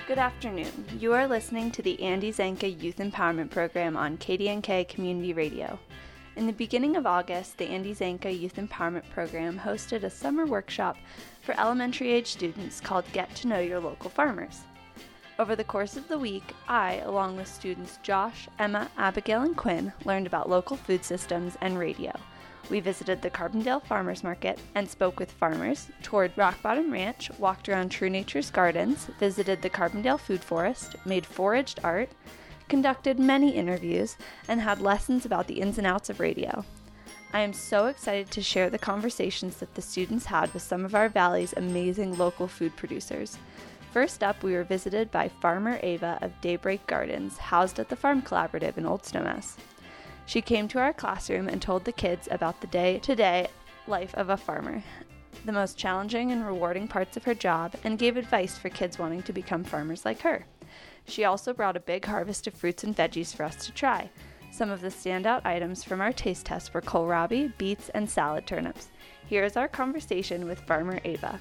Good afternoon. You are listening to the Andy Zanka Youth Empowerment Program on KDNK Community Radio. In the beginning of August, the Andy Zanka Youth Empowerment Program hosted a summer workshop for elementary age students called Get to Know Your Local Farmers. Over the course of the week, I, along with students Josh, Emma, Abigail, and Quinn, learned about local food systems and radio. We visited the Carbondale Farmers Market and spoke with farmers, toured Rock Bottom Ranch, walked around True Nature's gardens, visited the Carbondale Food Forest, made foraged art, conducted many interviews, and had lessons about the ins and outs of radio. I am so excited to share the conversations that the students had with some of our valley's amazing local food producers. First up, we were visited by Farmer Ava of Daybreak Gardens, housed at the Farm Collaborative in Old Snowmass. She came to our classroom and told the kids about the day-to-day life of a farmer, the most challenging and rewarding parts of her job, and gave advice for kids wanting to become farmers like her. She also brought a big harvest of fruits and veggies for us to try. Some of the standout items from our taste test were kohlrabi, beets, and salad turnips. Here is our conversation with Farmer Ava.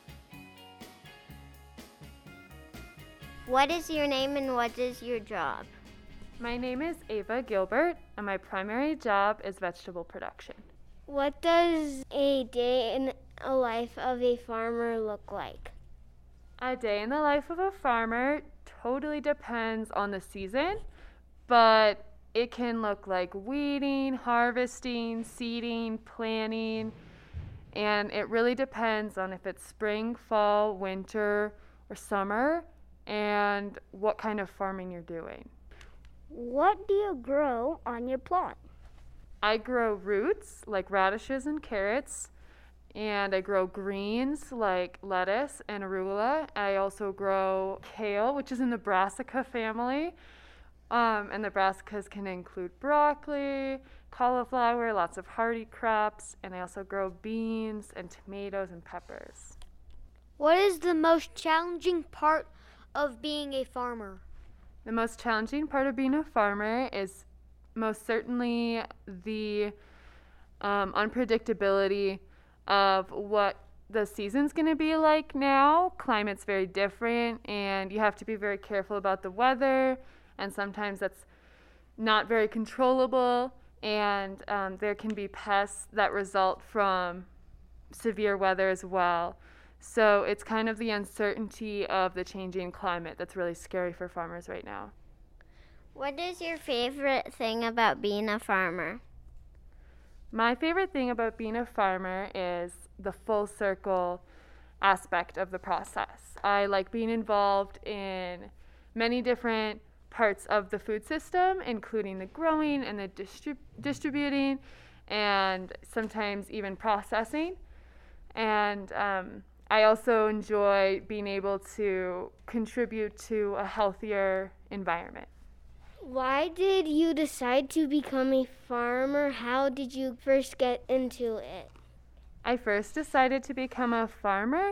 What is your name and what is your job? My name is Ava Gilbert, and my primary job is vegetable production. What does a day in the life of a farmer look like? A day in the life of a farmer totally depends on the season, but it can look like weeding, harvesting, seeding, planting, and it really depends on if it's spring, fall, winter, or summer, and what kind of farming you're doing. What do you grow on your plot? I grow roots like radishes and carrots, and I grow greens like lettuce and arugula. I also grow kale, which is in the brassica family, and the brassicas can include broccoli, cauliflower, lots of hardy crops, and I also grow beans and tomatoes and peppers. What is the most challenging part of being a farmer? The most challenging part of being a farmer is most certainly the unpredictability of what the season's going to be like now. Climate's very different, and you have to be very careful about the weather, and sometimes that's not very controllable, and there can be pests that result from severe weather as well. So it's kind of the uncertainty of the changing climate that's really scary for farmers right now. What is your favorite thing about being a farmer? My favorite thing about being a farmer is the full circle aspect of the process. I like being involved in many different parts of the food system, including the growing and the distributing, and sometimes even processing. And I also enjoy being able to contribute to a healthier environment. Why did you decide to become a farmer? How did you first get into it? I first decided to become a farmer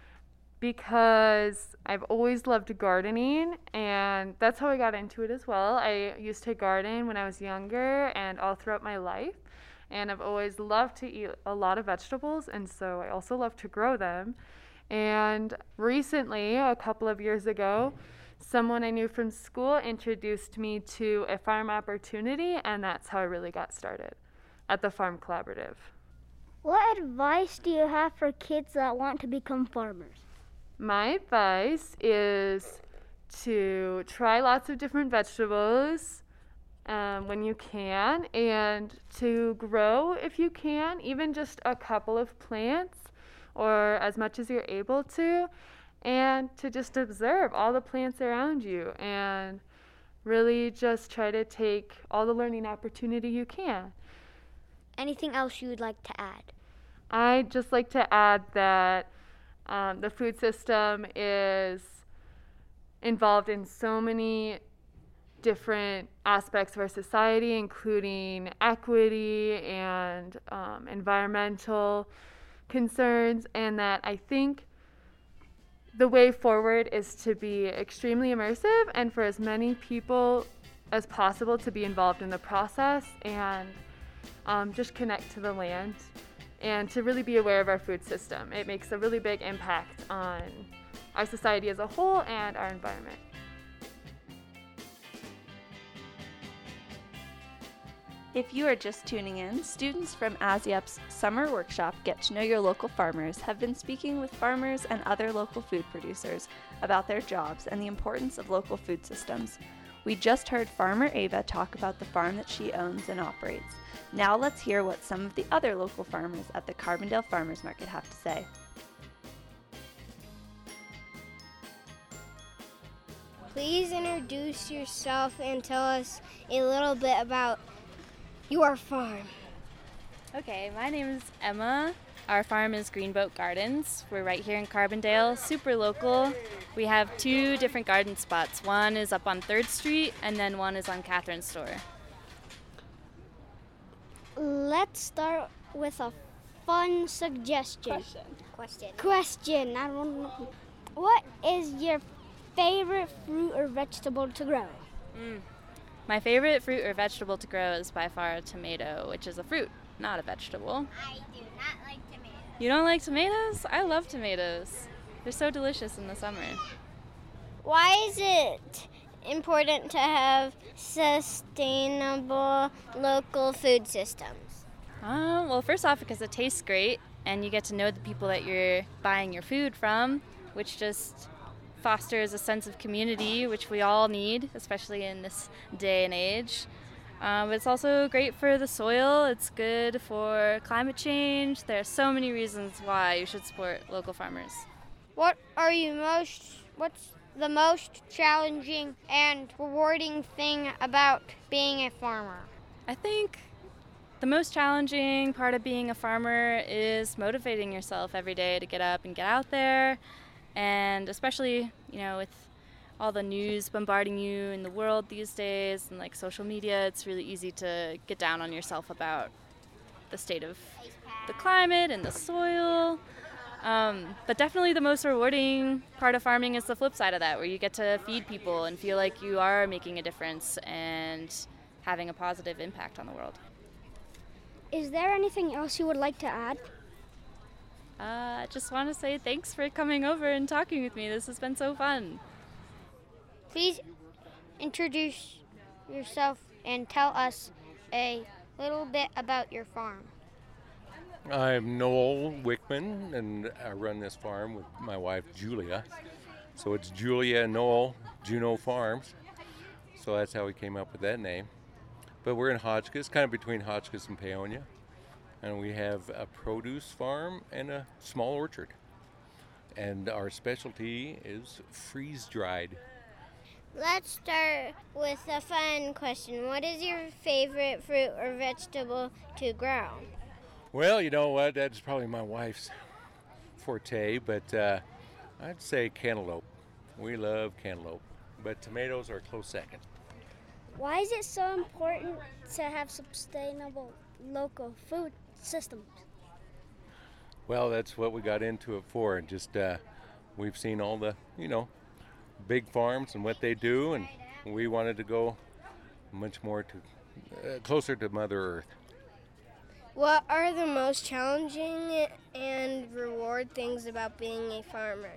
because I've always loved gardening, and that's how I got into it as well. I used to garden when I was younger and all throughout my life. And I've always loved to eat a lot of vegetables, and so I also love to grow them. And recently, a couple of years ago, someone I knew from school introduced me to a farm opportunity, and that's how I really got started at the Farm Collaborative. What advice do you have for kids that want to become farmers? My advice is to try lots of different vegetables when you can, and to grow if you can, even just a couple of plants or as much as you're able to, and to just observe all the plants around you and really just try to take all the learning opportunity you can. Anything else you would like to add? I'd just like to add that the food system is involved in so many different aspects of our society, including equity and environmental concerns, and that I think the way forward is to be extremely immersive and for as many people as possible to be involved in the process and just connect to the land and to really be aware of our food system. It makes a really big impact on our society as a whole and our environment. If you are just tuning in, students from ASIEP's summer workshop Get to Know Your Local Farmers have been speaking with farmers and other local food producers about their jobs and the importance of local food systems. We just heard farmer Ava talk about the farm that she owns and operates. Now let's hear what some of the other local farmers at the Carbondale Farmers Market have to say. Please introduce yourself and tell us a little bit about your farm. Okay, my name is Emma. Our farm is Greenboat Gardens. We're right here in Carbondale, super local. We have 2 different garden spots. One is up on 3rd Street and then one is on Catherine Store. Let's start with a fun suggestion. Question. I don't know. What is your favorite fruit or vegetable to grow? My favorite fruit or vegetable to grow is by far a tomato, which is a fruit, not a vegetable. I do not like tomatoes. You don't like tomatoes? I love tomatoes. They're so delicious in the summer. Why is it important to have sustainable local food systems? Well, first off, because it tastes great, and you get to know the people that you're buying your food from, which just fosters a sense of community, which we all need, especially in this day and age. But it's also great for the soil. It's good for climate change. There are so many reasons why you should support local farmers. What's the most challenging and rewarding thing about being a farmer? I think the most challenging part of being a farmer is motivating yourself every day to get up and get out there. And especially, with all the news bombarding you in the world these days and like social media, it's really easy to get down on yourself about the state of the climate and the soil. But definitely the most rewarding part of farming is the flip side of that, where you get to feed people and feel like you are making a difference and having a positive impact on the world. Is there anything else you would like to add? I just want to say thanks for coming over and talking with me. This has been so fun. Please introduce yourself and tell us a little bit about your farm. I'm Noel Wickman, and I run this farm with my wife Julia. So it's Julia and Noel Juneau Farms. So that's how we came up with that name. But we're in Hotchkiss, kind of between Hotchkiss and Paonia. And we have a produce farm and a small orchard. And our specialty is freeze-dried. Let's start with a fun question. What is your favorite fruit or vegetable to grow? Well, you know what? That's probably my wife's forte, but I'd say cantaloupe. We love cantaloupe, but tomatoes are a close second. Why is it so important to have sustainable local food systems? Well, that's what we got into it for, and just we've seen all the, big farms and what they do, and we wanted to go much more to closer to Mother Earth. What are the most challenging and reward things about being a farmer?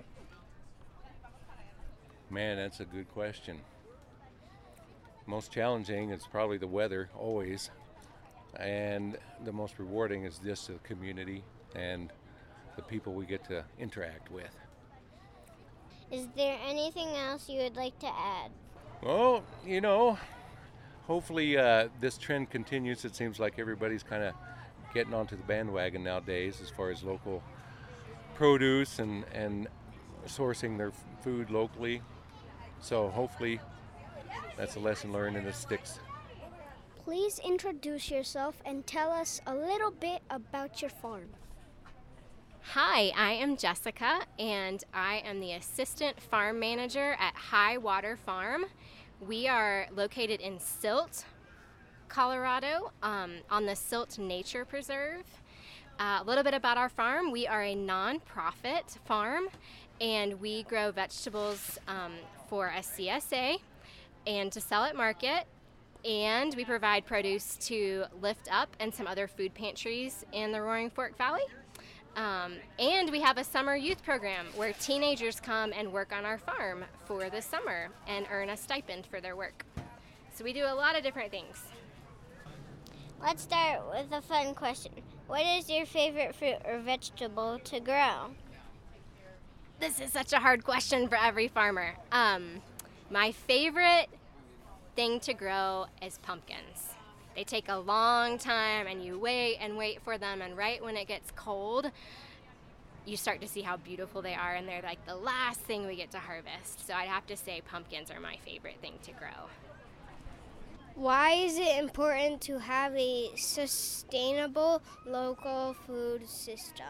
Man, that's a good question. Most challenging is probably the weather, always. And the most rewarding is just the community and the people we get to interact with. Is there anything else you would like to add? Well, hopefully this trend continues. It seems like everybody's kind of getting onto the bandwagon nowadays as far as local produce and sourcing their food locally. So hopefully that's a lesson learned and it sticks. Please introduce yourself and tell us a little bit about your farm. Hi, I am Jessica, and I am the assistant farm manager at High Water Farm. We are located in Silt, Colorado, on the Silt Nature Preserve. A little bit about our farm. We are a non-profit farm, and we grow vegetables for a CSA and to sell at market. And we provide produce to Lift Up and some other food pantries in the Roaring Fork Valley. And we have a summer youth program where teenagers come and work on our farm for the summer and earn a stipend for their work. So we do a lot of different things. Let's start with a fun question. What is your favorite fruit or vegetable to grow? This is such a hard question for every farmer. My favorite thing to grow is pumpkins. They take a long time, and you wait and wait for them, and right when it gets cold, you start to see how beautiful they are, and they're like the last thing we get to harvest. So I'd have to say pumpkins are my favorite thing to grow. Why is it important to have a sustainable local food system?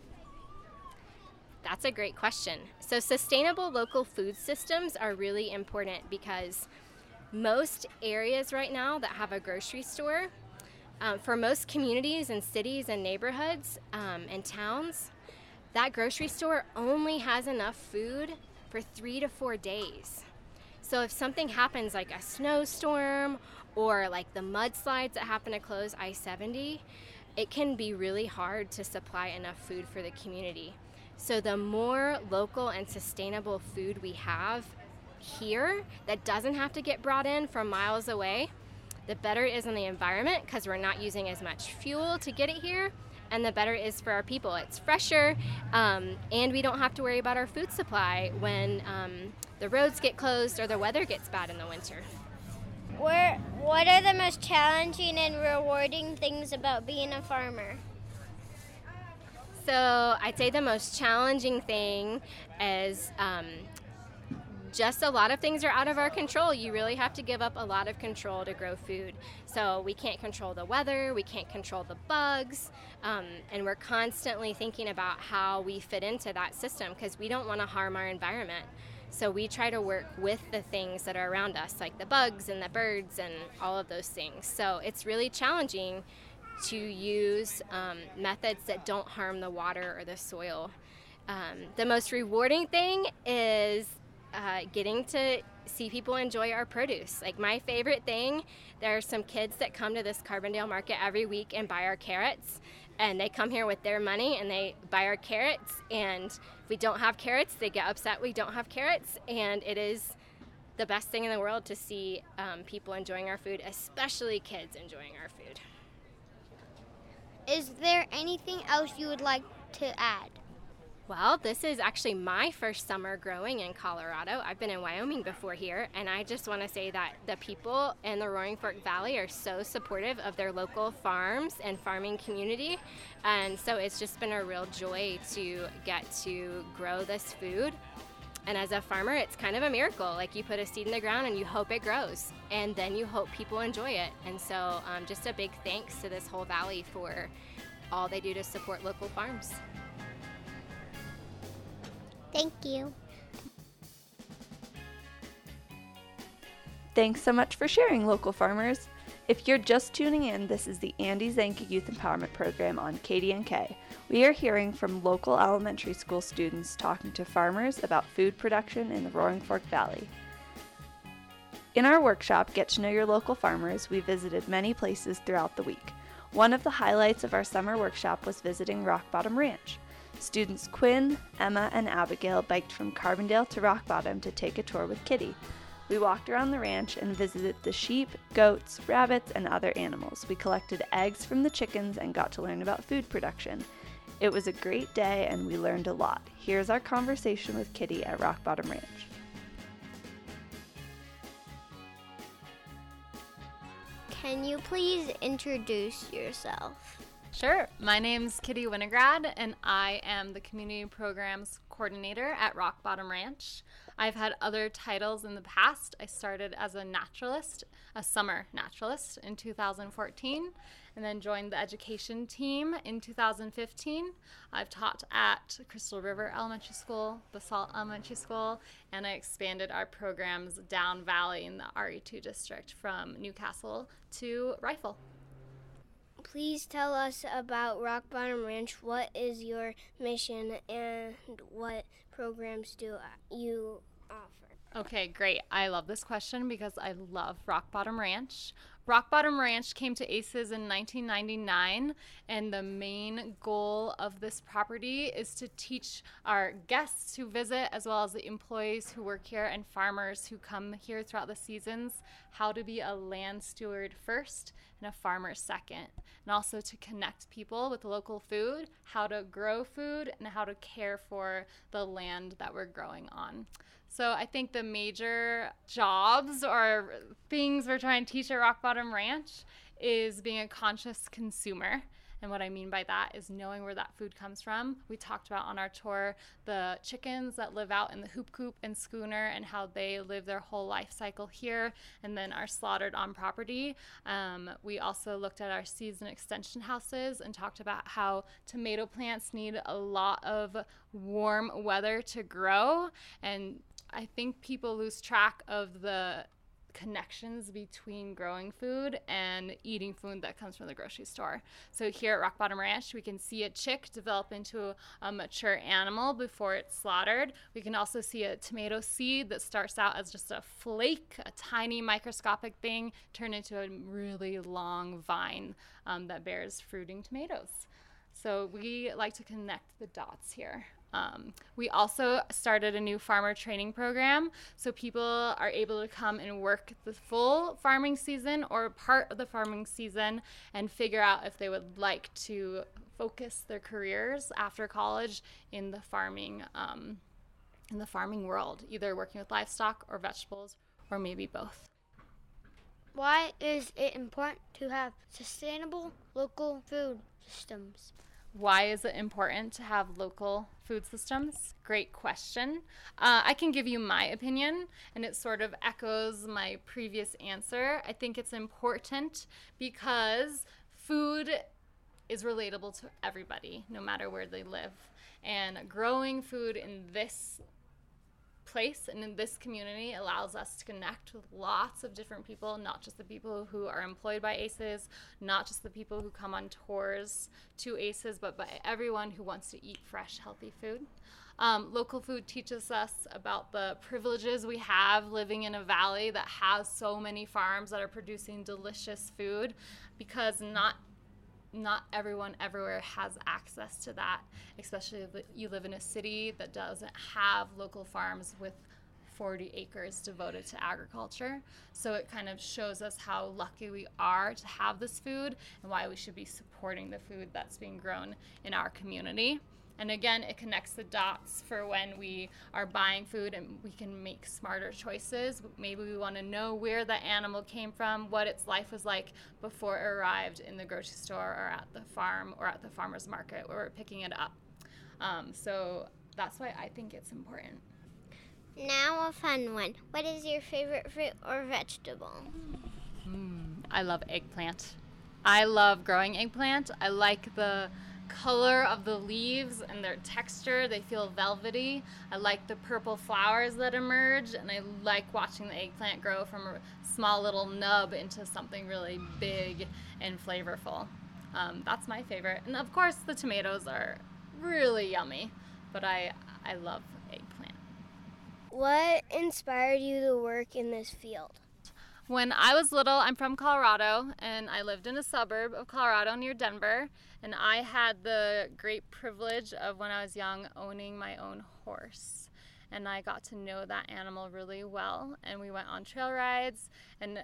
That's a great question. So sustainable local food systems are really important because most areas right now that have a grocery store, for most communities and cities and neighborhoods and towns, that grocery store only has enough food for 3 to 4 days. So if something happens like a snowstorm or like the mudslides that happen to close I-70, it can be really hard to supply enough food for the community. So the more local and sustainable food we have here that doesn't have to get brought in from miles away, the better it is on the environment because we're not using as much fuel to get it here, and the better it is for our people. It's fresher, and we don't have to worry about our food supply when the roads get closed or the weather gets bad in the winter. What are the most challenging and rewarding things about being a farmer? So I'd say the most challenging thing is just a lot of things are out of our control. You really have to give up a lot of control to grow food. So we can't control the weather, we can't control the bugs, and we're constantly thinking about how we fit into that system because we don't want to harm our environment. So we try to work with the things that are around us, like the bugs and the birds and all of those things. So it's really challenging to use methods that don't harm the water or the soil. The most rewarding thing is getting to see people enjoy our produce. Like my favorite thing, there are some kids that come to this Carbondale market every week and buy our carrots, and they come here with their money and they buy our carrots, and if we don't have carrots, they get upset we don't have carrots, and it is the best thing in the world to see people enjoying our food, especially kids enjoying our food. Is there anything else you would like to add? Well, this is actually my first summer growing in Colorado. I've been in Wyoming before here, and I just want to say that the people in the Roaring Fork Valley are so supportive of their local farms and farming community, and so it's just been a real joy to get to grow this food. And as a farmer, it's kind of a miracle. Like you put a seed in the ground and you hope it grows, and then you hope people enjoy it. And so just a big thanks to this whole valley for all they do to support local farms. Thank you. Thanks so much for sharing, local farmers. If you're just tuning in, this is the Andy Zanka Youth Empowerment Program on KDNK. We are hearing from local elementary school students talking to farmers about food production in the Roaring Fork Valley. In our workshop, Get to Know Your Local Farmers, we visited many places throughout the week. One of the highlights of our summer workshop was visiting Rock Bottom Ranch. Students Quinn, Emma, and Abigail biked from Carbondale to Rock Bottom to take a tour with Kitty. We walked around the ranch and visited the sheep, goats, rabbits, and other animals. We collected eggs from the chickens and got to learn about food production. It was a great day and we learned a lot. Here's our conversation with Kitty at Rock Bottom Ranch. Can you please introduce yourself? Sure. My name's Kitty Winograd, and I am the Community Programs Coordinator at Rock Bottom Ranch. I've had other titles in the past. I started as a naturalist, a summer naturalist in 2014, and then joined the education team in 2015. I've taught at Crystal River Elementary School, Basalt Elementary School, and I expanded our programs down valley in the RE2 district from Newcastle to Rifle. Please tell us about Rock Bottom Ranch. What is your mission and what programs do you offer? Okay, great. I love this question because I love Rock Bottom Ranch. Rock Bottom Ranch came to ACES in 1999, and the main goal of this property is to teach our guests who visit, as well as the employees who work here and farmers who come here throughout the seasons, how to be a land steward first and a farmer second, and also to connect people with local food, how to grow food, and how to care for the land that we're growing on. So I think the major jobs or things we're trying to teach at Rock Bottom Ranch is being a conscious consumer. And what I mean by that is knowing where that food comes from. We talked about on our tour the chickens that live out in the hoop coop and schooner and how they live their whole life cycle here and then are slaughtered on property. We also looked at our season extension houses and talked about how tomato plants need a lot of warm weather to grow. And I think people lose track of the connections between growing food and eating food that comes from the grocery store. So here at Rock Bottom Ranch, we can see a chick develop into a mature animal before it's slaughtered. We can also see a tomato seed that starts out as just a flake, a tiny microscopic thing, turn into a really long vine that bears fruiting tomatoes. So we like to connect the dots here. We also started a new farmer training program, so people are able to come and work the full farming season or part of the farming season and figure out if they would like to focus their careers after college in the farming world, either working with livestock or vegetables or maybe both. Why is it important to have sustainable local food systems? Why is it important to have local food systems? Great question. I can give you my opinion, and it sort of echoes my previous answer. I think it's important because food is relatable to everybody, no matter where they live. And growing food in this place and in this community allows us to connect with lots of different people, not just the people who are employed by ACES, not just the people who come on tours to ACES, but by everyone who wants to eat fresh, healthy food. Local food teaches us about the privileges we have living in a valley that has so many farms that are producing delicious food, because not everyone everywhere has access to that, especially if you live in a city that doesn't have local farms with 40 acres devoted to agriculture. So it kind of shows us how lucky we are to have this food and why we should be supporting the food that's being grown in our community. And again, it connects the dots for when we are buying food and we can make smarter choices. Maybe we want to know where the animal came from, what its life was like before it arrived in the grocery store or at the farm or at the farmer's market where we're picking it up. So that's why I think it's important. Now a fun one. What is your favorite fruit or vegetable? I love eggplant. I love growing eggplant. I like the color of the leaves and their texture. They feel velvety. I like the purple flowers that emerge, and I like watching the eggplant grow from a small little nub into something really big and flavorful. That's my favorite. And of course the tomatoes are really yummy, but I love eggplant. What inspired you to work in this field? When I was little, I'm from Colorado, and I lived in a suburb of Colorado near Denver, and I had the great privilege of, when I was young, owning my own horse. And I got to know that animal really well, and we went on trail rides. And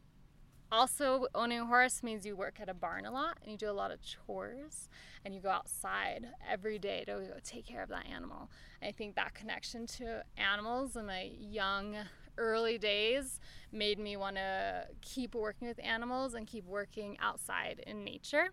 also, owning a horse means you work at a barn a lot, and you do a lot of chores, and you go outside every day to go take care of that animal. And I think that connection to animals in my young early days made me want to keep working with animals and keep working outside in nature.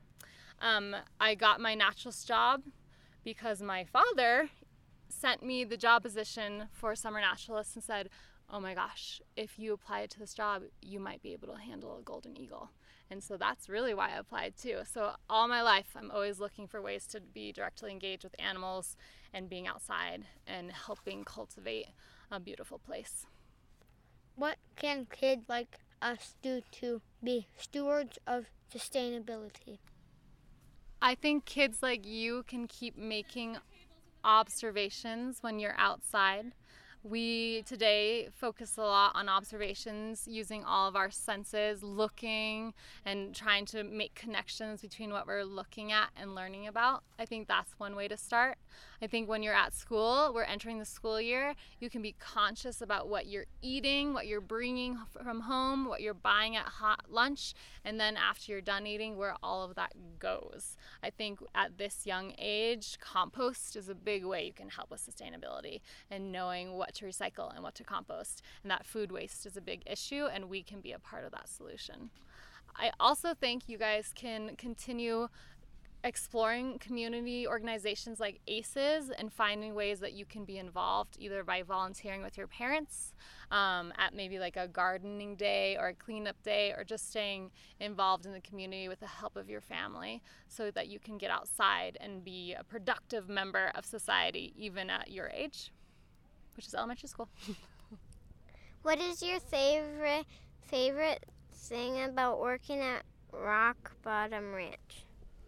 I got my naturalist job because my father sent me the job position for summer naturalist and said, oh my gosh, if you apply to this job, you might be able to handle a golden eagle. And so that's really why I applied too. So all my life, I'm always looking for ways to be directly engaged with animals and being outside and helping cultivate a beautiful place. What can kids like us do to be stewards of sustainability? I think kids like you can keep making observations when you're outside. We today focus a lot on observations, using all of our senses, looking and trying to make connections between what we're looking at and learning about. I think that's one way to start. I think when you're at school, we're entering the school year, you can be conscious about what you're eating, what you're bringing from home, what you're buying at hot lunch, and then after you're done eating, where all of that goes. I think at this young age, compost is a big way you can help with sustainability and knowing what to recycle and what to compost. And that food waste is a big issue, and we can be a part of that solution. I also think you guys can continue exploring community organizations like ACES and finding ways that you can be involved, either by volunteering with your parents at maybe like a gardening day or a cleanup day, or just staying involved in the community with the help of your family, so that you can get outside and be a productive member of society even at your age, which is elementary school. What is your favorite thing about working at Rock Bottom Ranch?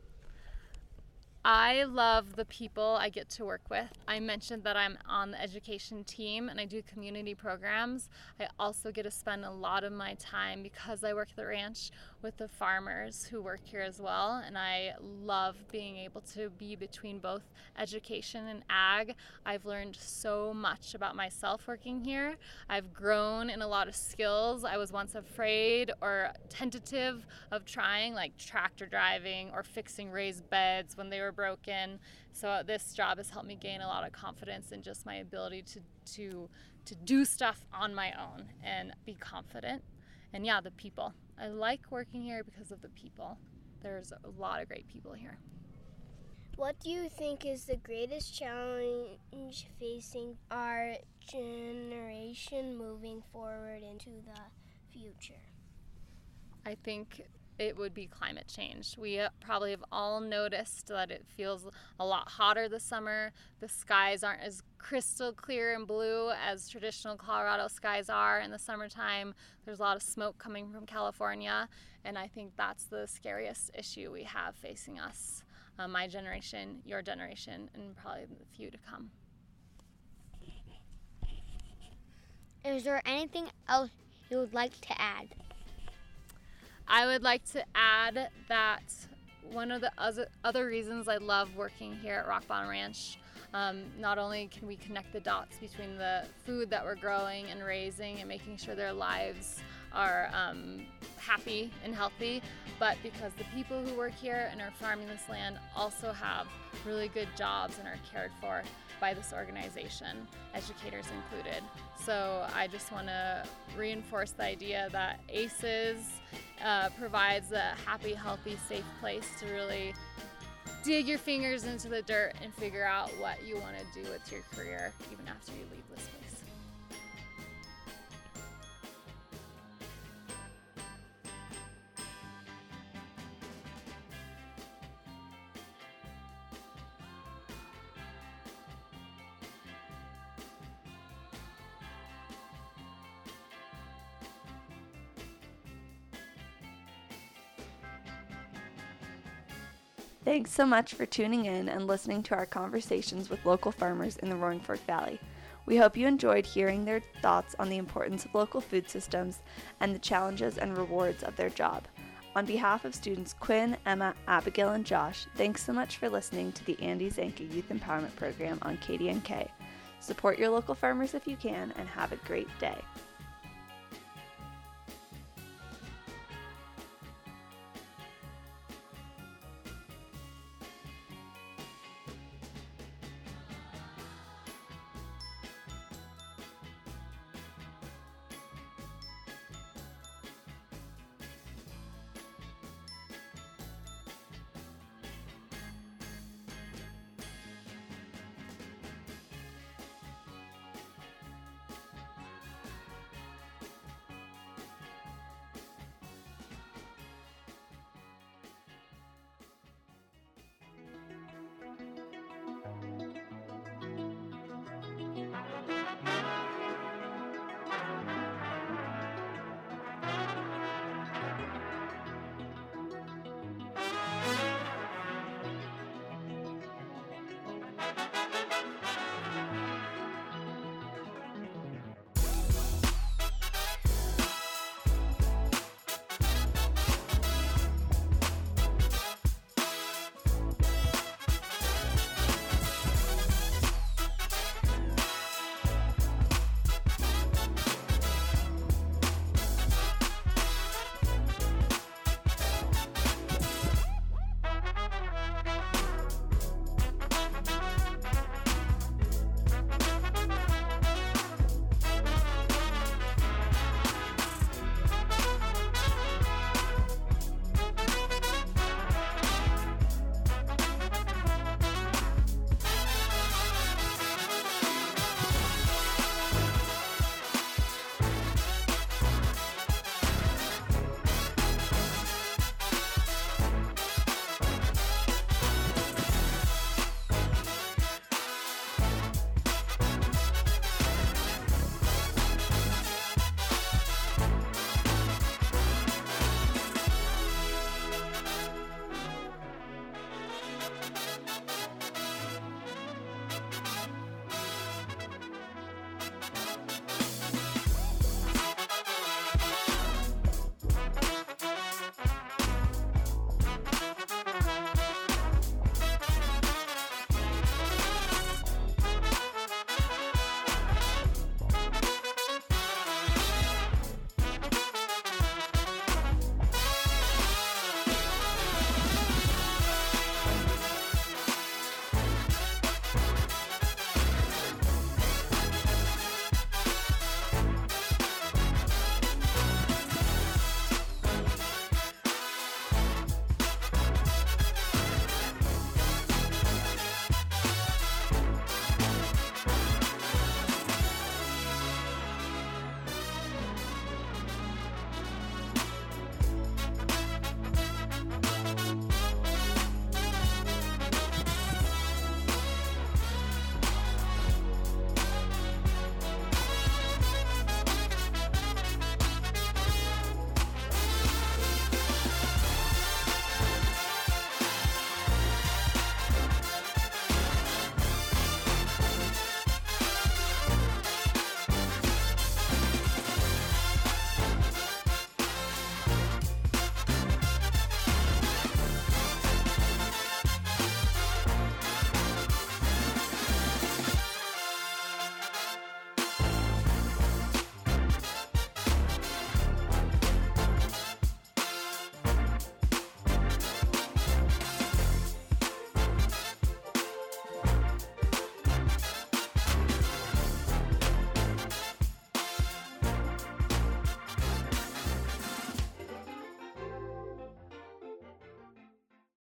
I love the people I get to work with. I mentioned that I'm on the education team and I do community programs. I also get to spend a lot of my time, because I work at the ranch, with the farmers who work here as well. And I love being able to be between both education and ag. I've learned so much about myself working here. I've grown in a lot of skills I was once afraid or tentative of trying, like tractor driving or fixing raised beds when they were broken. So this job has helped me gain a lot of confidence in just my ability to do stuff on my own and be confident. And yeah, the people. I like working here because of the people. There's a lot of great people here. What do you think is the greatest challenge facing our generation moving forward into the future? I think it would be climate change. We probably have all noticed that it feels a lot hotter this summer. The skies aren't as crystal clear and blue as traditional Colorado skies are in the summertime. There's a lot of smoke coming from California, and I think that's the scariest issue we have facing us. My generation, your generation, and probably the few to come. Is there anything else you would like to add? I would like to add that one of the other reasons I love working here at Rock Bottom Ranch, not only can we connect the dots between the food that we're growing and raising and making sure their lives are happy and healthy, but because the people who work here and are farming this land also have really good jobs and are cared for by this organization, educators included. So I just want to reinforce the idea that ACES provides a happy, healthy, safe place to really dig your fingers into the dirt and figure out what you want to do with your career even after you leave this place. Thanks so much for tuning in and listening to our conversations with local farmers in the Roaring Fork Valley. We hope you enjoyed hearing their thoughts on the importance of local food systems and the challenges and rewards of their job. On behalf of students Quinn, Emma, Abigail, and Josh, thanks so much for listening to the Andy Zanka Youth Empowerment Program on KDNK. Support your local farmers if you can, and have a great day.